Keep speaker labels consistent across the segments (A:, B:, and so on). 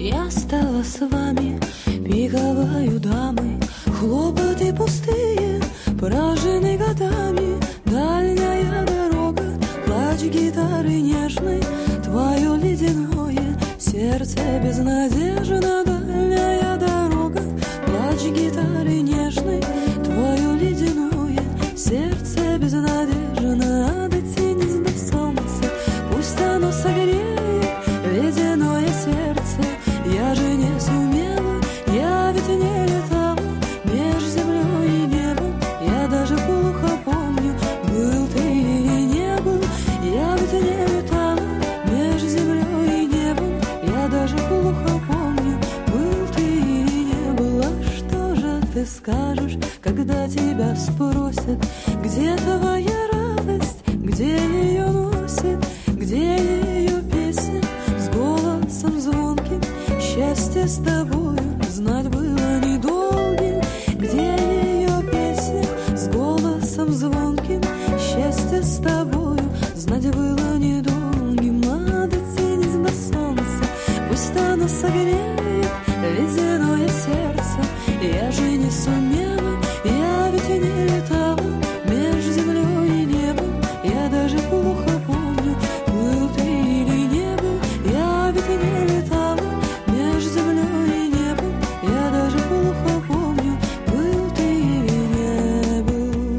A: Я стала с вами пиковою дамой, хлопоты пустые, поражены годами. Дальняя дорога, плач гитары нежной, твое ледяное сердце безнадежно. Дальняя дорога, плач гитары нежной, твое ледяное сердце безнадежно. Дотянись до солнца, пусть оно согреет ледяное сердце. Я же не сумела, я ведь не летала меж землей и небом. Я даже плохо помню, был ты или не был. Я ведь не летала меж землей и небом. Я даже плохо помню, был ты или не был. А что же ты скажешь, когда тебя спросят, где твоя радость, где ее носит, где ее песня с голосом звонким? Счастье с тобою знать было недолгим. Где ее песня с голосом звонким? Счастье с тобою знать было недолгим. А дотянись до солнца, пусть оно согреет ледяное сердце. Я же не сумела, я ведь не летала меж землей и небом. Я даже плохо помню, был ты или не был. Я ведь не летала меж землей и небом. Я даже плохо помню, был ты или не был.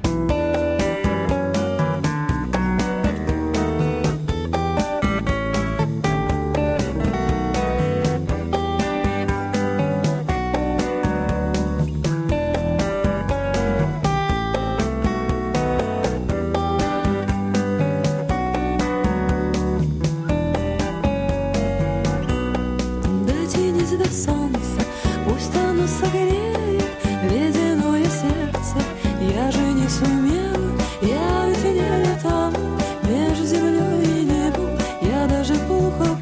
A: Дотянись до солнца, пусть оно согреет ледяное сердце. Я же не сумела, я ведь не летала меж землей и небом. Я даже плохо